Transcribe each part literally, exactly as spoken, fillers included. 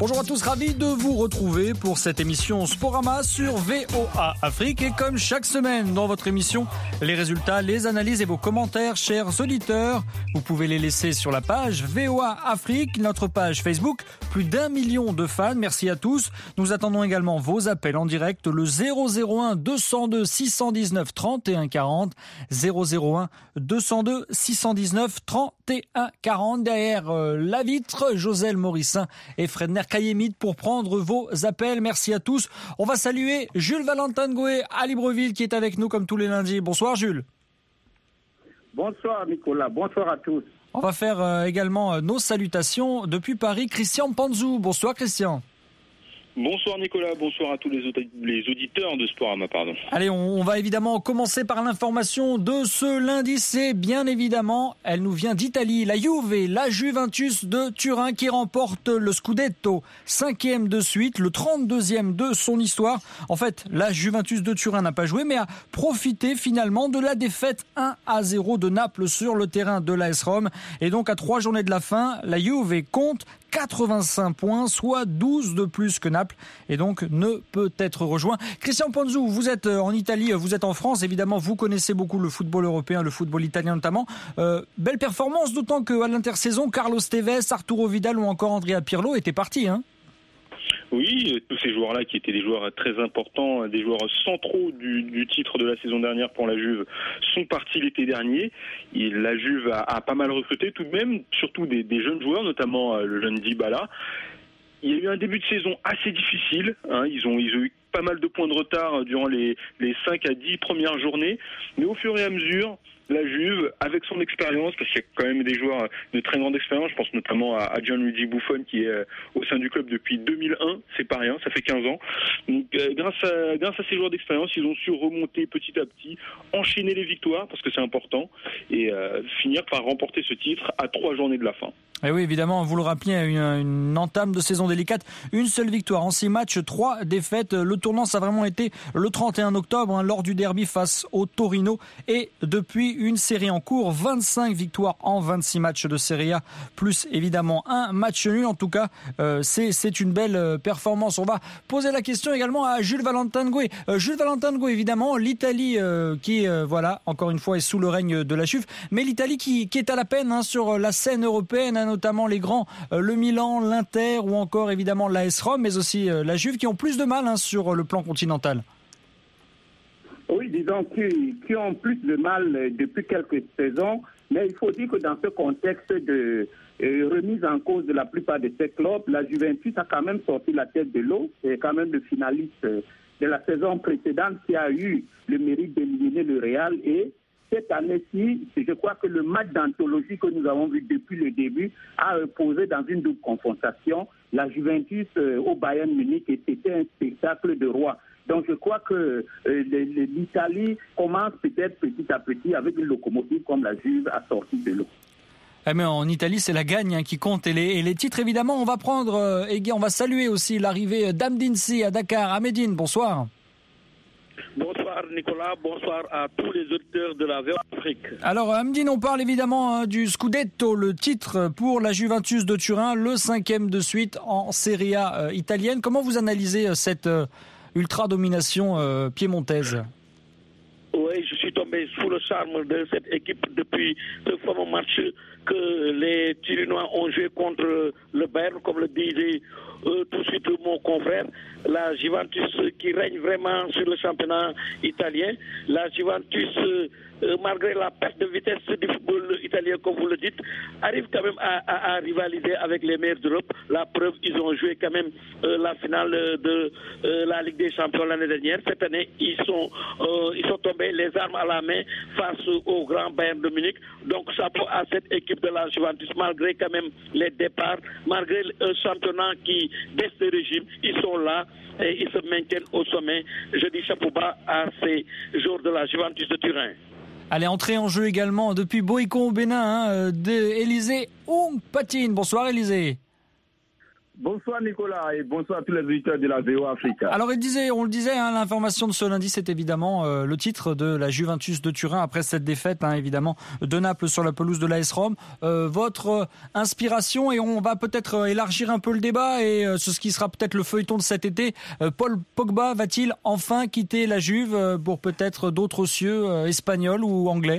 Bonjour à tous, ravi de vous retrouver pour cette émission Sporama sur V O A Afrique. Et comme chaque semaine dans votre émission, les résultats, les analyses et vos commentaires, chers auditeurs, vous pouvez les laisser sur la page V O A Afrique, notre page Facebook. Plus d'un million de fans, merci à tous. Nous attendons également vos appels en direct, le zéro zéro un deux cent deux six cent dix-neuf trente et un quarante, zéro zéro un deux cent deux six cent dix-neuf trente et un quarante. Derrière euh, la vitre, Joselle Morissin et Fred Nerkayemit pour prendre vos appels. Merci à tous. On va saluer Jules Valentin Goué à Libreville qui est avec nous comme tous les lundis. Bonsoir Jules. Bonsoir Nicolas, bonsoir à tous. On va faire euh, également euh, nos salutations depuis Paris. Christian Panzou. Bonsoir Christian. Bonsoir Nicolas, bonsoir à tous les, aud- les auditeurs de Sporama, pardon. Allez, on, on va évidemment commencer par l'information de ce lundi. C'est bien évidemment, elle nous vient d'Italie, la Juve, la Juventus de Turin qui remporte le Scudetto, cinquième de suite, le trente-deuxième de son histoire. En fait, la Juventus de Turin n'a pas joué, mais a profité finalement de la défaite un à zéro de Naples sur le terrain de l'A S Rome. Et donc, à trois journées de la fin, la Juve compte quatre-vingt-cinq points, soit douze de plus que Naples, et donc ne peut être rejoint. Christian Panzou, vous êtes en Italie, vous êtes en France, évidemment, vous connaissez beaucoup le football européen, le football italien notamment. Euh, belle performance, d'autant qu'à l'intersaison, Carlos Tevez, Arturo Vidal ou encore Andrea Pirlo étaient partis, hein. Oui, tous ces joueurs-là qui étaient des joueurs très importants, des joueurs centraux du, du titre de la saison dernière pour la Juve, sont partis l'été dernier. Et la Juve a, a pas mal recruté tout de même, surtout des, des jeunes joueurs, notamment euh, le jeune Dybala. Il y a eu un début de saison assez difficile, hein. ils, ont, ils ont eu pas mal de points de retard durant les, les cinq à dix premières journées, mais au fur et à mesure, la Juve, avec son expérience, parce qu'il y a quand même des joueurs de très grande expérience, je pense notamment à, à Gianluigi Buffon qui est euh, au sein du club depuis deux mille un, c'est pas rien, ça fait quinze ans. Donc euh, grâce à grâce à ces joueurs d'expérience, ils ont su remonter petit à petit, enchaîner les victoires parce que c'est important et euh, finir par remporter ce titre à trois journées de la fin. Et oui, évidemment, vous le rappelez, une, une entame de saison délicate, une seule victoire en six matchs, trois défaites. Le tournant, ça a vraiment été le trente et un octobre, hein, lors du derby face au Torino. Et depuis, une série en cours, vingt-cinq victoires en vingt-six matchs de Serie A, plus évidemment un match nul. En tout cas, euh, c'est, c'est une belle performance. On va poser la question également à Jules Valentin Goué. Euh, Jules Valentin Goué, évidemment, l'Italie euh, qui, euh, voilà, encore une fois, est sous le règne de la Juve, mais l'Italie qui, qui est à la peine, hein, sur la scène européenne, hein, notamment les grands, euh, le Milan, l'Inter ou encore évidemment l'A S Rome, mais aussi euh, la Juve qui ont plus de mal, hein, sur le plan continental. Oui, disons qui, qui ont plus de mal depuis quelques saisons, mais il faut dire que dans ce contexte de euh, remise en cause de la plupart de ces clubs, la Juventus a quand même sorti la tête de l'eau, c'est quand même le finaliste de la saison précédente qui a eu le mérite d'éliminer le Real. Et cette année-ci, je crois que le match d'anthologie que nous avons vu depuis le début a posé dans une double confrontation la Juventus euh, au Bayern Munich, et c'était un spectacle de roi. Donc je crois que euh, l'Italie commence peut-être petit à petit avec une locomotive comme la Juve à sortir de l'eau. Eh mais en Italie, c'est la gagne, hein, qui compte, et les, et les titres évidemment. On va prendre euh, et on va saluer aussi l'arrivée d'Amdinsi à Dakar. Ahmedine, bonsoir. Bonsoir Nicolas, bonsoir à tous les auditeurs de la V O A Afrique. Alors Amdine, on parle évidemment, hein, du Scudetto, le titre pour la Juventus de Turin, le cinquième de suite en Serie A euh, italienne. Comment vous analysez euh, cette euh, ultra-domination euh, piémontaise ? Oui, je suis tombé sous le charme de cette équipe depuis ce fameux match que les Turinois ont joué contre le Bayern, comme le disait euh, tout de suite mon confrère. La Juventus qui règne vraiment sur le championnat italien. La Juventus, euh, malgré la perte de vitesse du football italien, comme vous le dites, arrive quand même à, à, à rivaliser avec les meilleurs d'Europe. La preuve, ils ont joué quand même euh, la finale de euh, la Ligue des Champions l'année dernière. Cette année, ils sont, euh, ils sont tombés les armes à la main face au grand Bayern de Munich. Donc, chapeau à cette équipe de la Juventus, malgré quand même les départs, malgré un championnat qui baisse de régime, ils sont là et ils se maintiennent au sommet. Je dis chapeau bas à ces joueurs de la Juventus de Turin. Allez, entrée en jeu également depuis Boïcon au Bénin, hein, d'Élysée Oungpatine. Bonsoir Élysée. Bonsoir Nicolas et bonsoir à tous les auditeurs de la V O Africa. Alors il disait, on le disait, hein, l'information de ce lundi, c'est évidemment euh, le titre de la Juventus de Turin après cette défaite, hein, évidemment, de Naples sur la pelouse de l'A S Rome. Euh, votre euh, inspiration, et on va peut-être euh, élargir un peu le débat, et euh, ce qui sera peut-être le feuilleton de cet été, euh, Paul Pogba va-t-il enfin quitter la Juve euh, pour peut-être d'autres cieux euh, espagnols ou anglais ?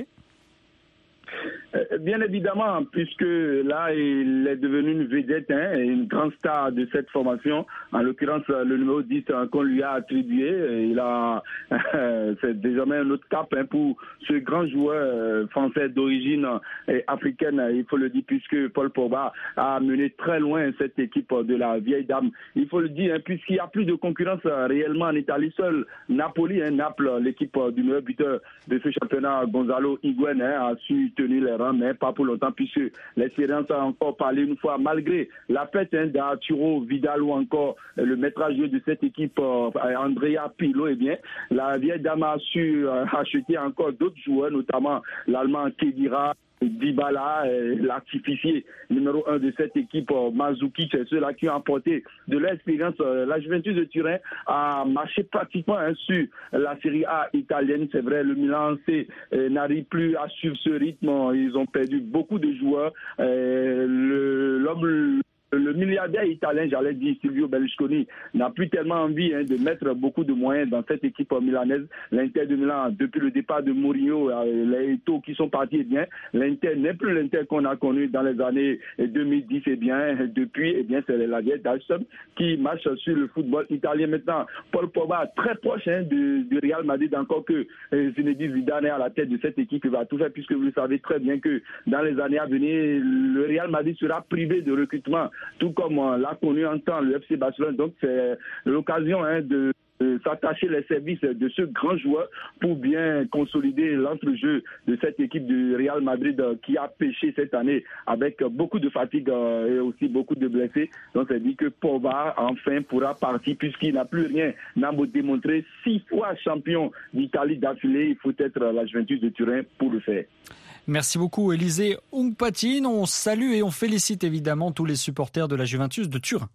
Bien évidemment, puisque là, il est devenu une vedette, hein, une grande star de cette formation. En l'occurrence, le numéro dix qu'on lui a attribué, il a, c'est désormais un autre cap hein, pour ce grand joueur français d'origine africaine, il faut le dire, puisque Paul Pogba a mené très loin cette équipe de la vieille dame. Il faut le dire, hein, puisqu'il n'y a plus de concurrence réellement en Italie. Seul Napoli, hein, Naples, l'équipe du meilleur buteur de ce championnat, Gonzalo Higuaín, hein, a su tenir les rangs, mais pas pour longtemps, puisque l'expérience a encore parlé une fois, malgré la fête hein, d'Arturo Vidal ou encore le maître à jouer de cette équipe, euh, Andrea Pirlo. Eh bien, la vieille dame a su euh, acheter encore d'autres joueurs, notamment l'Allemand Khedira, Dybala, l'artificier numéro un de cette équipe, Mandzukic, c'est ceux-là qui ont apporté de l'expérience. La Juventus de Turin a marché pratiquement hein, sur la Serie A italienne. C'est vrai, le Milan C euh, n'arrive plus à suivre ce rythme. Ils ont perdu beaucoup de joueurs. Euh, le, l'homme... Le milliardaire italien, j'allais dire Silvio Berlusconi, n'a plus tellement envie hein, de mettre beaucoup de moyens dans cette équipe milanaise. L'Inter de Milan, depuis le départ de Mourinho, les Eto'o qui sont partis, eh bien, l'Inter n'est plus l'Inter qu'on a connu dans les années deux mille dix. Eh bien, depuis, eh bien, c'est la vieille Dalstom qui marche sur le football italien maintenant. Paul Pogba, très proche hein, du, du Real Madrid, encore que euh, Zinedine Zidane est à la tête de cette équipe. Il va tout faire, puisque vous le savez très bien que dans les années à venir, le Real Madrid sera privé de recrutement, tout comme on l'a connu en temps le F C Barcelone. Donc c'est l'occasion hein, de, de s'attacher les services de ce grand joueur pour bien consolider l'entrejeu de cette équipe du Real Madrid qui a pêché cette année avec beaucoup de fatigue et aussi beaucoup de blessés. Donc c'est dit que Pogba enfin pourra partir, puisqu'il n'a plus rien à démontrer. Six fois champion d'Italie d'affilée, il faut être la Juventus de Turin pour le faire. Merci beaucoup Élisée Ungpatine. On salue et on félicite évidemment tous les supporters de la Juventus de Turin.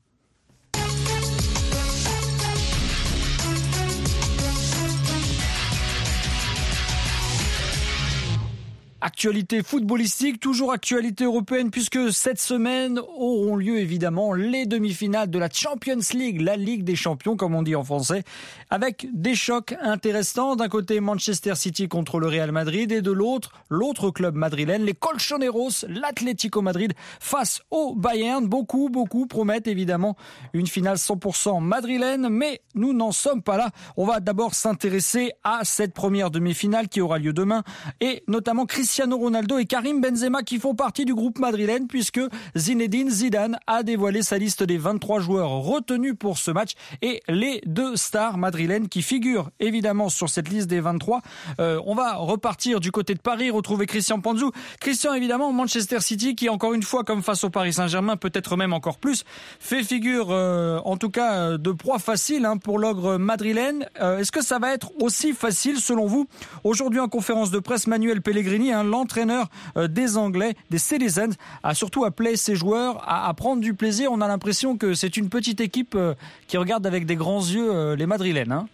Actualité footballistique, toujours actualité européenne, puisque cette semaine auront lieu évidemment les demi-finales de la Champions League, la Ligue des Champions comme on dit en français, avec des chocs intéressants. D'un côté Manchester City contre le Real Madrid et de l'autre, l'autre club madrilène, les Colchoneros, l'Atlético Madrid face au Bayern. Beaucoup, beaucoup promettent évidemment une finale cent pour cent madrilène, mais nous n'en sommes pas là. On va d'abord s'intéresser à cette première demi-finale qui aura lieu demain, et notamment Cristiano Ronaldo et Karim Benzema qui font partie du groupe madrilène, puisque Zinedine Zidane a dévoilé sa liste des vingt-trois joueurs retenus pour ce match, et les deux stars madrilènes qui figurent évidemment sur cette liste des vingt-trois. Euh, on va repartir du côté de Paris, retrouver Christian Panzou. Christian, évidemment, Manchester City qui, encore une fois, comme face au Paris Saint-Germain, peut-être même encore plus, fait figure euh, en tout cas de proie facile hein, pour l'ogre madrilène. Euh, est-ce que ça va être aussi facile selon vous? Aujourd'hui en conférence de presse, Manuel Pellegrini, hein, l'entraîneur des Anglais, des Citizens, a surtout appelé ses joueurs à, à prendre du plaisir. On a l'impression que c'est une petite équipe qui regarde avec des grands yeux les Madrilènes. Hein.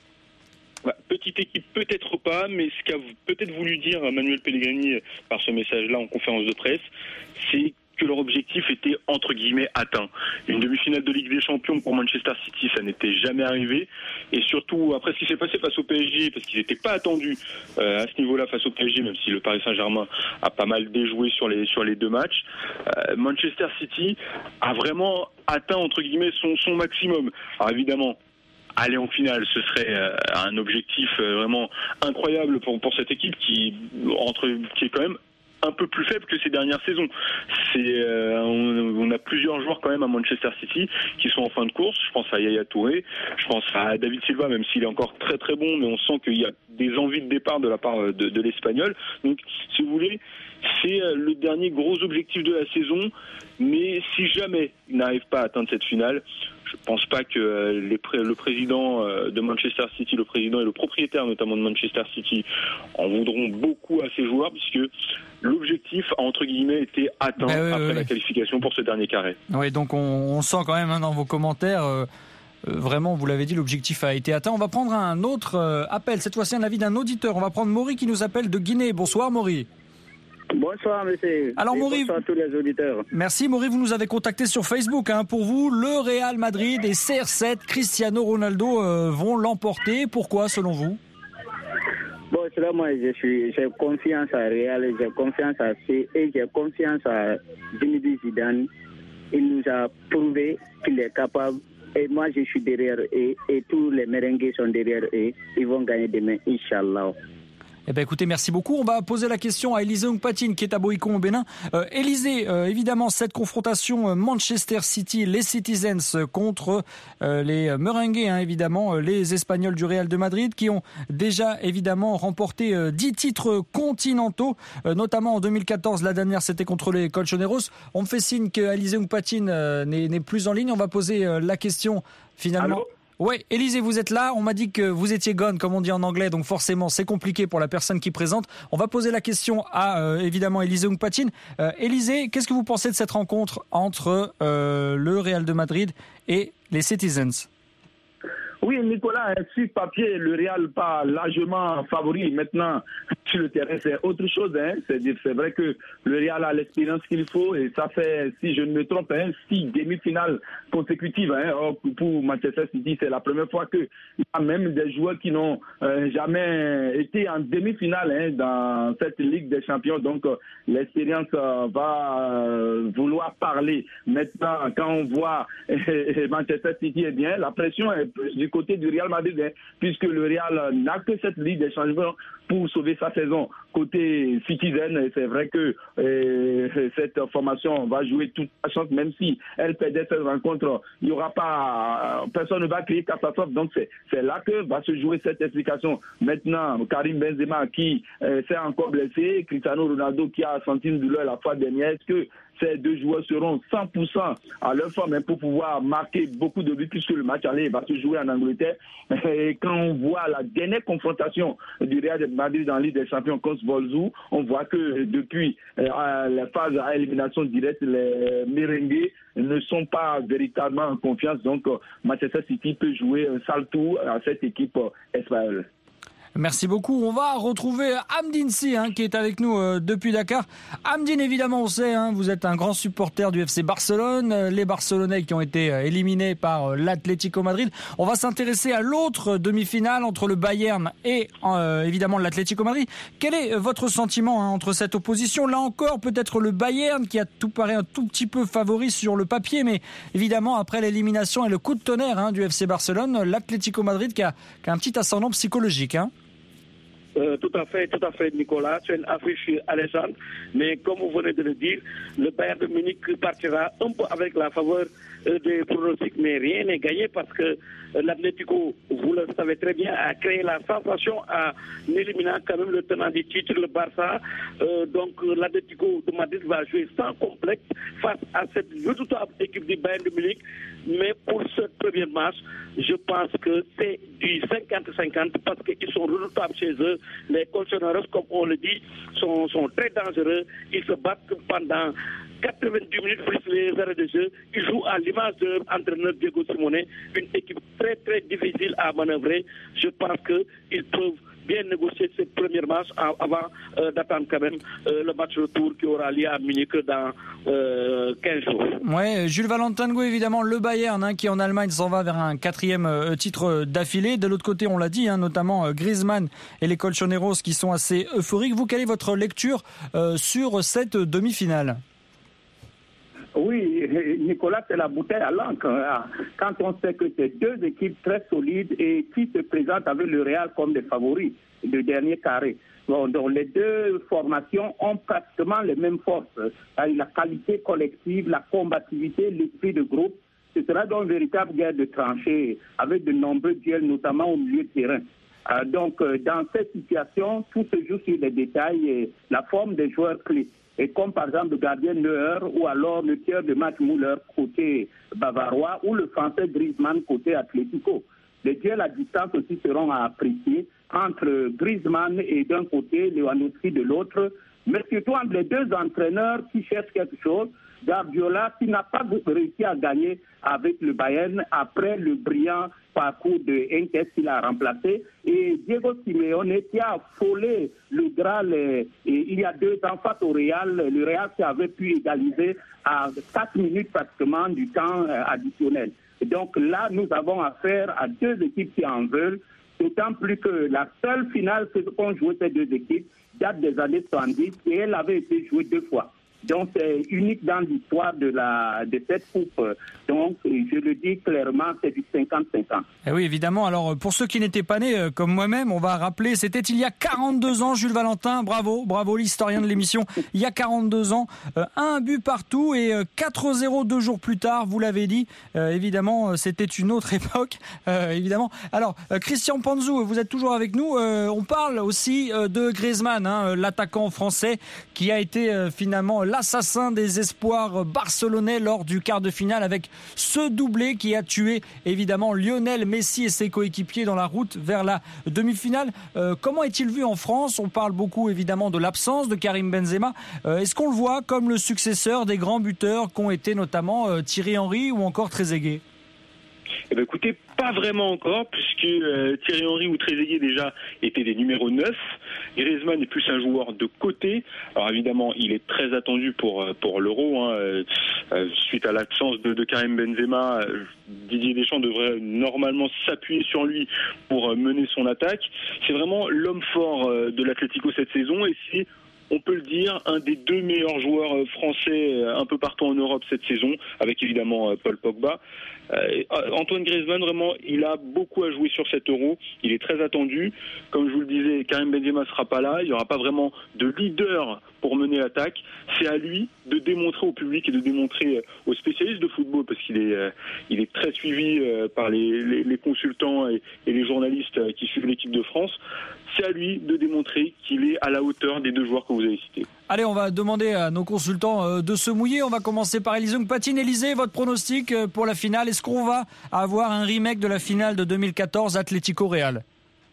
Bah, petite équipe peut-être pas, mais ce qu'a peut-être voulu dire Manuel Pellegrini par ce message-là en conférence de presse, c'est que leur objectif était entre guillemets atteint. Une demi-finale de Ligue des Champions pour Manchester City, ça n'était jamais arrivé, et surtout après ce qui s'est passé face au P S G, parce qu'ils n'étaient pas attendus euh, à ce niveau-là face au P S G, même si le Paris Saint-Germain a pas mal déjoué sur les sur les deux matchs. Euh, Manchester City a vraiment atteint entre guillemets son son maximum. Alors évidemment, aller en finale, ce serait euh, un objectif euh, vraiment incroyable pour pour cette équipe qui entre qui est quand même un peu plus faible que ces dernières saisons. C'est, euh, on, on a plusieurs joueurs quand même à Manchester City qui sont en fin de course. Je pense à Yaya Touré, je pense à David Silva, même s'il est encore très très bon, mais on sent qu'il y a des envies de départ de la part de, de l'Espagnol. Donc, si vous voulez, c'est le dernier gros objectif de la saison. Mais si jamais il n'arrive pas à atteindre cette finale, Je ne pense pas que les pré- le président de Manchester City, le président et le propriétaire notamment de Manchester City en voudront beaucoup à ces joueurs, puisque l'objectif a entre guillemets été atteint bah, oui, après oui. la qualification pour ce dernier carré. Oui, donc on, on sent quand même hein, dans vos commentaires, euh, euh, vraiment, vous l'avez dit, l'objectif a été atteint. On va prendre un autre euh, appel, cette fois-ci un avis d'un auditeur. On va prendre Maury qui nous appelle de Guinée. Bonsoir Maury. Bonsoir monsieur. Alors Maury, bonsoir à tous les auditeurs. Merci Maury, vous nous avez contacté sur Facebook. Hein. Pour vous, le Real Madrid et C R sept, Cristiano Ronaldo euh, vont l'emporter. Pourquoi selon vous? Bon, selon moi, je suis, j'ai confiance à Real, j'ai confiance à C et j'ai confiance à Zinedine Zidane. Il nous a prouvé qu'il est capable. Et moi, je suis derrière eux et tous les merengues sont derrière eux. Ils vont gagner demain, Inch'Allah. Eh ben écoutez, merci beaucoup. On va poser la question à Élisée Ongpatine qui est à Boïcon au Bénin. Euh, Élisée, euh, évidemment, cette confrontation Manchester City, les Citizens contre euh, les Merengues, hein, évidemment, les Espagnols du Real de Madrid qui ont déjà évidemment remporté euh, dix titres continentaux, euh, notamment en deux mille quatorze. La dernière, c'était contre les Colchoneros. On me fait signe que Élisée Ongpatine euh, n'est, n'est plus en ligne. On va poser euh, la question finalement. Allô? Ouais, Élisée, vous êtes là. On m'a dit que vous étiez gone, comme on dit en anglais, donc forcément c'est compliqué pour la personne qui présente. On va poser la question à euh, évidemment Élisée Ongpatine. Euh, Élisée, qu'est-ce que vous pensez de cette rencontre entre euh, le Real de Madrid et les Citizens? Oui, Nicolas, sur papier, le Real pas largement favori. Maintenant, sur le terrain, c'est autre chose. Hein. C'est, c'est vrai que le Real a l'expérience qu'il faut et ça fait, si je ne me trompe, hein, six demi-finales consécutives. Hein. Or, pour Manchester City, c'est la première fois qu'il y a même des joueurs qui n'ont euh, jamais été en demi-finale hein, dans cette Ligue des Champions. Donc, euh, l'expérience euh, va euh, vouloir parler. Maintenant, quand on voit euh, Manchester City, eh bien, la pression est plus du côté du Real Madrid, hein, puisque le Real n'a que cette Ligue des Champions pour sauver sa saison. Côté Citizen, c'est vrai que euh, cette formation va jouer toute sa chance, même si elle perdait cette rencontre, il n'y aura pas, personne ne va crier catastrophe. Donc c'est, c'est là que va se jouer cette explication. Maintenant, Karim Benzema qui euh, s'est encore blessé, Cristiano Ronaldo qui a senti une douleur la fois dernière, est-ce que ces deux joueurs seront cent pour cent à leur forme pour pouvoir marquer beaucoup de buts puisque le match aller va se jouer en Angleterre. Et quand on voit la dernière confrontation du Real de Madrid dans la Ligue des Champions contre Wolfsburg, on voit que depuis euh, la phase à élimination directe, les merengues ne sont pas véritablement en confiance. Donc Manchester City peut jouer un sale tour à cette équipe espagnole. Merci beaucoup. On va retrouver Amdine Si, hein, qui est avec nous euh, depuis Dakar. Amdine, évidemment, on sait, hein, vous êtes un grand supporter du F C Barcelone, euh, les Barcelonais qui ont été euh, éliminés par euh, l'Atlético Madrid. On va s'intéresser à l'autre demi-finale entre le Bayern et euh, évidemment l'Atlético Madrid. Quel est euh, votre sentiment hein, entre cette opposition? Là encore, peut-être le Bayern qui a tout paraît un tout petit peu favori sur le papier, mais évidemment, après l'élimination et le coup de tonnerre hein, du F C Barcelone, l'Atlético Madrid qui a, qui a un petit ascendant psychologique. Hein. Euh, tout à fait, tout à fait, Nicolas. C'est une affiche alléchante. Mais comme vous venez de le dire, le Bayern de Munich partira un peu avec la faveur euh, des pronostics, mais rien n'est gagné parce que euh, l'Atlético, vous le savez très bien, a créé la sensation en éliminant quand même le tenant du titre, le Barça. Euh, donc l'Atlético de Madrid va jouer sans complexe face à cette redoutable équipe du Bayern de Munich. Mais pour ce premier match, je pense que c'est du cinquante cinquante parce qu'ils sont redoutables chez eux. Les Colchoneros, comme on le dit, sont, sont très dangereux. Ils se battent pendant quatre-vingt-dix minutes plus les arrêts de jeu. Ils jouent à l'image de l'entraîneur Diego Simeone, une équipe très très difficile à manœuvrer. Je pense qu'ils peuvent bien négocier ce premier match avant euh, d'attendre quand même euh, le match retour qui aura lieu à Munich dans euh, quinze jours. Ouais, Jules Valentingo, évidemment, le Bayern hein, qui en Allemagne s'en va vers un quatrième euh, titre d'affilée. De l'autre côté, on l'a dit, hein, notamment euh, Griezmann et les Colchoneros qui sont assez euphoriques. Vous, quelle est votre lecture euh, sur cette demi-finale? Oui, Nicolas, c'est la bouteille à l'encre. Quand on sait que c'est deux équipes très solides et qui se présentent avec le Real comme des favoris de dernier carré. Bon, donc les deux formations ont pratiquement les mêmes forces. La qualité collective, la combativité, l'esprit de groupe. Ce sera donc une véritable guerre de tranchées avec de nombreux duels, notamment au milieu de terrain. Euh, donc, euh, dans cette situation, tout se joue sur les détails et la forme des joueurs clés. Et comme par exemple le gardien Neuer ou alors le tiers de match Müller côté bavarois ou le français Griezmann côté Atlético. Les duels à distance aussi seront à apprécier entre Griezmann et d'un côté, Lewandowski de l'autre, mais surtout entre les deux entraîneurs qui cherchent quelque chose. Guardiola qui n'a pas réussi à gagner avec le Bayern après le brillant parcours de Henkes qu'il a remplacé, et Diego Simeone qui a affolé le Graal et, et il y a deux ans face au Real, le Real qui avait pu égaliser à quatre minutes pratiquement du temps additionnel. Et donc là, nous avons affaire à deux équipes qui en veulent, d'autant plus que la seule finale qu'ont joué ces deux équipes date des années soixante-dix et elle avait été jouée deux fois. Donc, c'est unique dans l'histoire de, la, de cette coupe. Donc, je le dis clairement, c'est du cinquante cinquante. Et oui, évidemment. Alors, pour ceux qui n'étaient pas nés, comme moi-même, on va rappeler, c'était il y a quarante-deux ans, Jules Valentin. Bravo, bravo, l'historien de l'émission. Il y a quarante-deux ans, euh, un but partout et euh, quatre zéro deux jours plus tard, vous l'avez dit. Euh, évidemment, c'était une autre époque, euh, évidemment. Alors, euh, Christian Panzou, vous êtes toujours avec nous. Euh, on parle aussi euh, de Griezmann, hein, l'attaquant français qui a été euh, finalement l'assassin des espoirs barcelonais lors du quart de finale avec ce doublé qui a tué évidemment Lionel Messi et ses coéquipiers dans la route vers la demi-finale. Euh, comment est-il vu en France ? On parle beaucoup évidemment de l'absence de Karim Benzema. Euh, est-ce qu'on le voit comme le successeur des grands buteurs qu'ont été notamment euh, Thierry Henry ou encore Trezeguet ? Eh ben écoutez, pas vraiment encore, puisque euh, Thierry Henry ou Trezeguet déjà étaient des numéros neuf. Griezmann est plus un joueur de côté. Alors évidemment, il est très attendu pour pour l'Euro. Hein. Euh, suite à l'absence de, de Karim Benzema, euh, Didier Deschamps devrait normalement s'appuyer sur lui pour euh, mener son attaque. C'est vraiment l'homme fort euh, de l'Atlético cette saison, et c'est, on peut le dire, un des deux meilleurs joueurs français un peu partout en Europe cette saison, avec évidemment Paul Pogba. Euh, Antoine Griezmann, vraiment, il a beaucoup à jouer sur cet Euro. Il est très attendu. Comme je vous le disais, Karim Benzema ne sera pas là. Il n'y aura pas vraiment de leader pour mener l'attaque. C'est à lui de démontrer au public et de démontrer aux spécialistes de football, parce qu'il est, il est très suivi par les, les, les consultants et, et les journalistes qui suivent l'équipe de France. C'est à lui de démontrer qu'il est à la hauteur des deux joueurs que vous avez cités. Allez, on va demander à nos consultants de se mouiller. On va commencer par Élisée Patine. Élisée, votre pronostic pour la finale, est-ce qu'on va avoir un remake de la finale de deux mille quatorze Atlético Real ?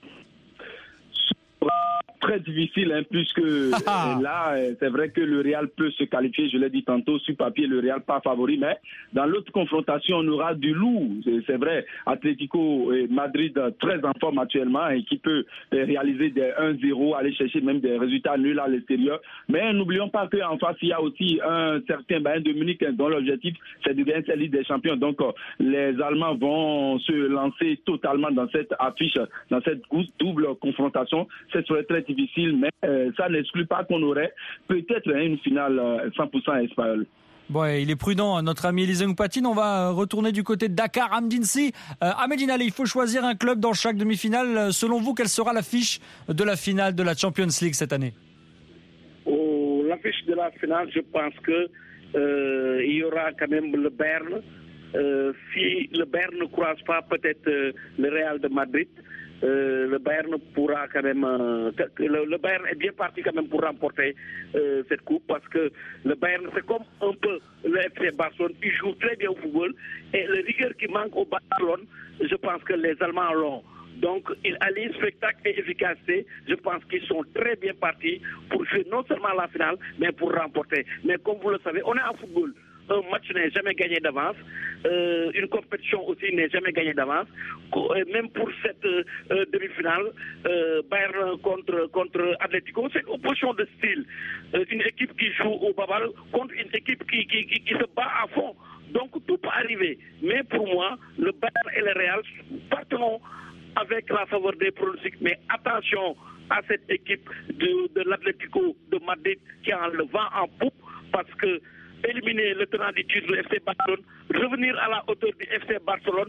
Très difficile, hein, puisque là, c'est vrai que le Real peut se qualifier, je l'ai dit tantôt, sur papier, le Real pas favori, mais dans l'autre confrontation, on aura du lourd. C'est vrai, Atlético et Madrid très en forme actuellement et qui peut réaliser des un zéro, aller chercher même des résultats nuls à l'extérieur. Mais n'oublions pas qu'en face, il y a aussi un certain Bayern de Munich dont l'objectif, c'est de gagner cette Ligue des Champions. Donc, les Allemands vont se lancer totalement dans cette affiche, dans cette double confrontation. Ce serait très difficile, mais euh, ça n'exclut pas qu'on aurait peut-être hein, une finale euh, cent pour cent espagnole. Bon, il est prudent, notre ami Élisée Patine. On va retourner du côté de Dakar, Amdinsi. Euh, Ahmedine Ali, il faut choisir un club dans chaque demi-finale. Selon vous, quelle sera l'affiche de la finale de la Champions League cette année ? Oh, l'affiche de la finale, je pense que euh, il y aura quand même le Bayern. Euh, si le Bayern ne croise pas peut-être euh, le Real de Madrid, Euh, le Bayern pourra quand même euh, le, le Bayern est bien parti quand même pour remporter euh, cette coupe, parce que le Bayern, c'est comme un peu le F C Barcelone, il joue très bien au football, et le rigueur qui manque au Barcelone, je pense que les Allemands l'ont. Donc, il allie spectacle et efficacité. Je pense qu'ils sont très bien partis pour jouer non seulement la finale, mais pour remporter. Mais comme vous le savez, on est en football. Un match n'est jamais gagné d'avance. Euh, une compétition aussi n'est jamais gagnée d'avance. Même pour cette euh, demi-finale, euh, Bayern contre, contre Atlético, c'est une opposition de style. Euh, une équipe qui joue au babal contre une équipe qui, qui, qui, qui se bat à fond. Donc tout peut arriver. Mais pour moi, le Bayern et le Real partiront avec la faveur des pronostics. Mais attention à cette équipe de, de l'Atlético de Madrid qui a le vent en poupe, parce que éliminer le tenant du titre, le F C Barcelone, revenir à la hauteur du F C Barcelone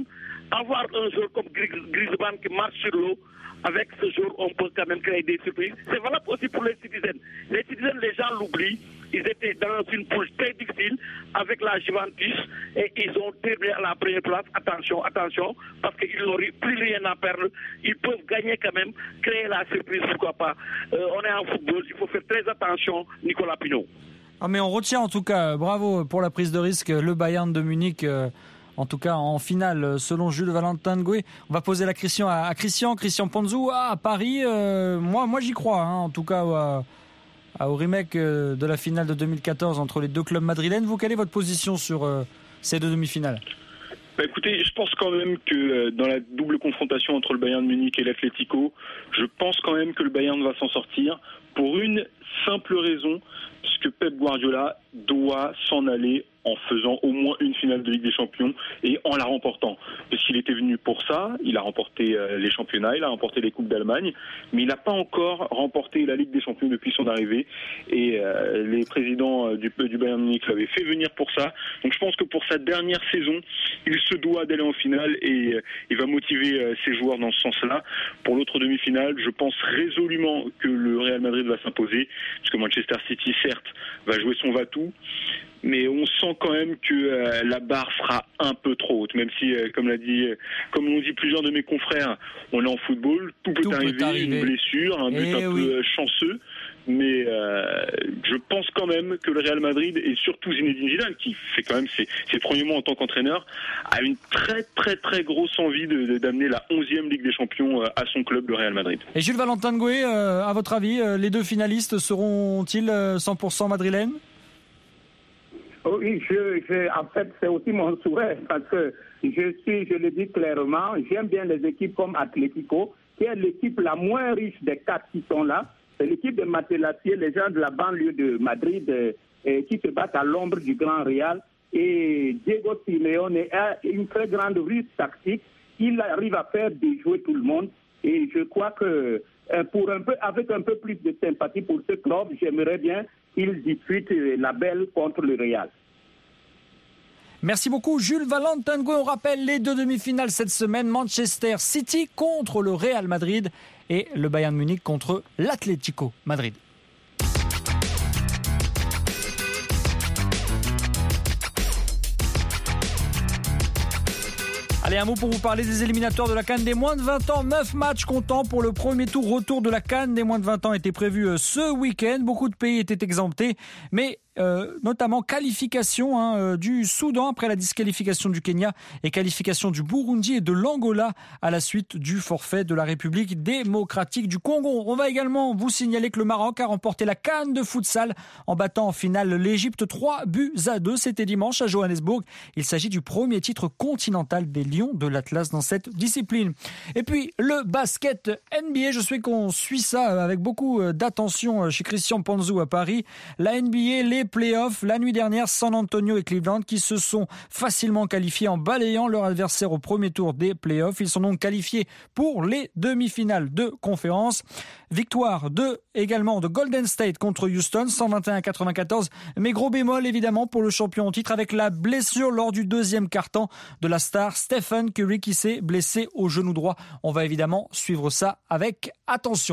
avoir un joueur comme Griezmann qui marche sur l'eau, avec ce jour, on peut quand même créer des surprises. C'est valable aussi pour les Citizens. Les Citizens, les gens l'oublient. Ils étaient dans une poule très difficile avec la Juventus et ils ont terminé à la première place. Attention, attention, parce qu'ils n'auraient plus rien à perdre. Ils peuvent gagner quand même, créer la surprise, pourquoi pas. Euh, on est en football, il faut faire très attention, Nicolas Pinault. Ah, mais on retient en tout cas, bravo pour la prise de risque, le Bayern de Munich. Euh... En tout cas, en finale, selon Jules Valentin Ngoué. On va poser la question à, à Christian, Christian Ponzou. Ah, à Paris, euh, moi, moi j'y crois. Hein, en tout cas, à, à, au remake de la finale de deux mille quatorze entre les deux clubs madrilènes. Vous, quelle est votre position sur euh, ces deux demi-finales ? Bah écoutez, je pense quand même que euh, dans la double confrontation entre le Bayern de Munich et l'Atlético, je pense quand même que le Bayern va s'en sortir pour une simple raison, puisque Pep Guardiola doit s'en aller en faisant au moins une finale de Ligue des Champions et en la remportant. Parce qu'il était venu pour ça, il a remporté les championnats, il a remporté les Coupes d'Allemagne, mais il n'a pas encore remporté la Ligue des Champions depuis son arrivée. Et euh, les présidents du, du Bayern Munich l'avaient fait venir pour ça. Donc je pense que pour sa dernière saison, il se doit d'aller en finale et euh, il va motiver euh, ses joueurs dans ce sens-là. Pour l'autre demi-finale, je pense résolument que le Real Madrid va s'imposer, parce que Manchester City, certes, va jouer son va-tout, mais on sent quand même que euh, la barre sera un peu trop haute, même si, euh, comme l'a dit, euh, comme l'ont dit plusieurs de mes confrères, on est en football, tout peut, tout arriver, peut arriver, une blessure, un but et un oui. peu chanceux, mais euh, je pense quand même que le Real Madrid, et surtout Zinedine Zidane, qui fait quand même ses, ses premiers mois en tant qu'entraîneur, a une très très très grosse envie de, de, d'amener la onzième Ligue des Champions à son club, le Real Madrid. Et Jules Valentin Ngoué, euh, à votre avis, euh, les deux finalistes seront-ils cent pour cent madrilènes ? Oui, je, je, en fait, c'est aussi mon souhait parce que je suis, je le dis clairement, j'aime bien les équipes comme Atlético, qui est l'équipe la moins riche des quatre qui sont là. C'est l'équipe de Materazzi, les gens de la banlieue de Madrid euh, euh, qui se battent à l'ombre du Grand Real. Et Diego Simeone a une très grande ruse tactique. Il arrive à faire déjouer tout le monde. Et je crois que euh, pour un peu, avec un peu plus de sympathie pour ce club, j'aimerais bien qu'il dispute la belle contre le Real. Merci beaucoup Jules Valentin Ngoué. On rappelle les deux demi-finales cette semaine, Manchester City contre le Real Madrid et le Bayern Munich contre l'Atlético Madrid. Allez, un mot pour vous parler des éliminatoires de la CAN des moins de vingt ans. neuf matchs comptant pour le premier tour retour de la CAN des moins de vingt ans était prévu ce week-end. Beaucoup de pays étaient exemptés, mais euh, notamment qualification hein, du Soudan après la disqualification du Kenya et qualification du Burundi et de l'Angola à la suite du forfait de la République démocratique du Congo. On va également vous signaler que le Maroc a remporté la CAN de futsal en battant en finale l'Égypte trois buts à deux. C'était dimanche à Johannesburg. Il s'agit du premier titre continental des Lions de l'Atlas dans cette discipline. Et puis le basket N B A, je sais qu'on suit ça avec beaucoup d'attention chez Christian Ponzou à Paris. La N B A, les playoffs, la nuit dernière, San Antonio et Cleveland qui se sont facilement qualifiés en balayant leur adversaire au premier tour des playoffs. Ils sont donc qualifiés pour les demi-finales de conférence. Victoire de, également de Golden State contre Houston, cent vingt et un à quatre-vingt-quatorze. Mais gros bémol évidemment pour le champion en titre avec la blessure lors du deuxième quart-temps de la star Stephen Curry qui s'est blessé au genou droit. On va évidemment suivre ça avec attention.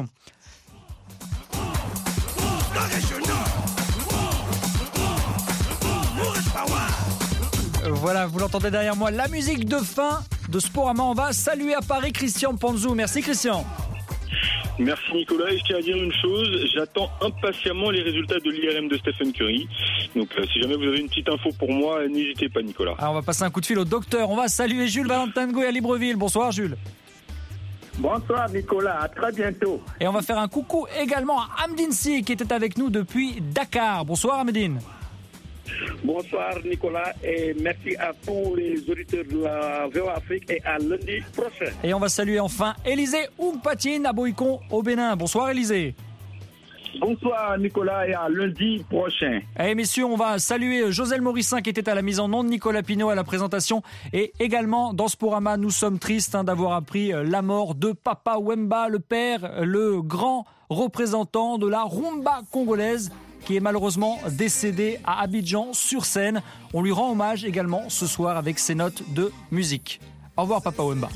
Voilà, vous l'entendez derrière moi, la musique de fin de Sporama. On va saluer à Paris Christian Ponzou. Merci Christian. Merci Nicolas, et je tiens à dire une chose, j'attends impatiemment les résultats de l'I R M de Stephen Curry. Donc euh, si jamais vous avez une petite info pour moi, n'hésitez pas Nicolas. Alors, on va passer un coup de fil au docteur, on va saluer Jules Valentin Ngoué à Libreville. Bonsoir Jules. Bonsoir Nicolas, à très bientôt. Et on va faire un coucou également à Amdine Si qui était avec nous depuis Dakar. Bonsoir Amdine. Bonsoir Nicolas et merci à tous les auditeurs de la V O Afrique et à lundi prochain. Et on va saluer enfin Élisée Ougpatine à Boïcon au Bénin. Bonsoir Élisée. Bonsoir Nicolas et à lundi prochain. Et messieurs, on va saluer Joselle Morissin qui était à la mise en onde, Nicolas Pinault à la présentation et également dans Sporama, nous sommes tristes hein, d'avoir appris la mort de Papa Wemba, le père, le grand représentant de la rumba congolaise qui est malheureusement décédé à Abidjan sur scène. On lui rend hommage également ce soir avec ses notes de musique. Au revoir Papa Wemba.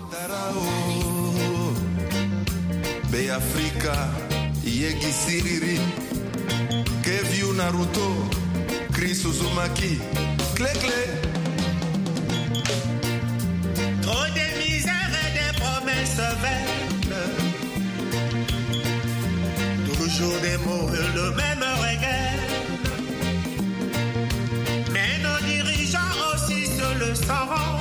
Africa, Yegi Siriri, Keviu Naruto, Chris Uzumaki, Clé Clé. Trop de misère et de promesses vaines, toujours des mots et le même regret. Mais nos dirigeants aussi se le sauront.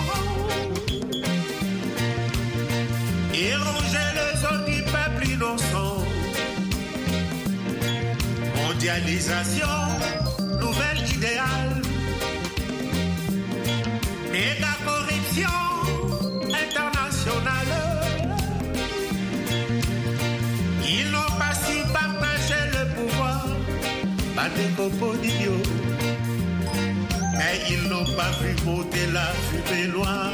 Et ronger les os du peuple innocent. Mondialisation, nouvelle idéal. Méga corruption internationale. Ils n'ont pas su partager le pouvoir. Pas de copeaux d'idiots. Mais ils n'ont pas vu monter la fumée noire.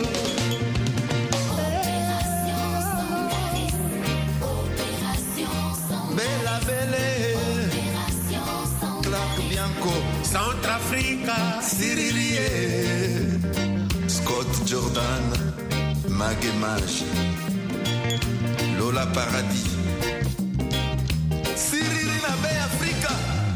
Bella Belle, Clark Bianco, Centrafrica, Siririe, Scott Jordan, Magemage, Lola Paradis, Siriri Nabe Africa,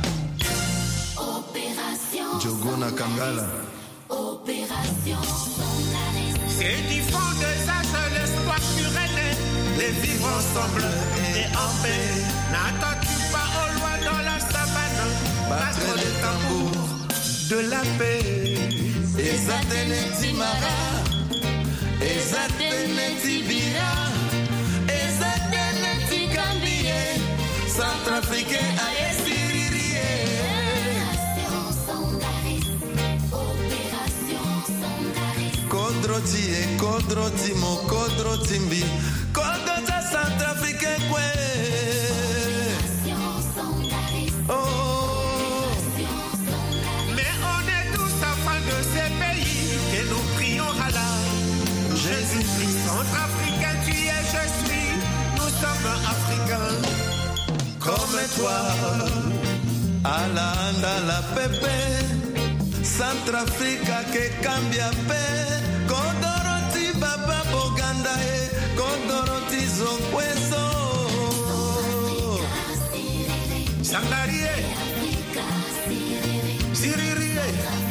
Opération Jogona Kangala, Opération c'est du fond de ça que l'espoir surréné, les vivre ensemble et en paix. N'attends-tu pas aux lois dans la savane, battre les tambours de la paix. Ezatene Timara, Ezatene Tibira, Ezatene Tikambie, Centrafricain à Siririe. Kodroti e kodroti mo kodroti mbi, kodrota Centrafricain kwe. Oh. Mais on est tous enfants de ces pays et nous prions Allah. Jésus-Christ, Centrafricain, tu es, je suis, nous sommes africains. Comme toi, Alanda la pepe, Centrafrica que cambia pe. Kodoroti baba boganda e, Kodoroti zokweso. Sangarie, Siririe.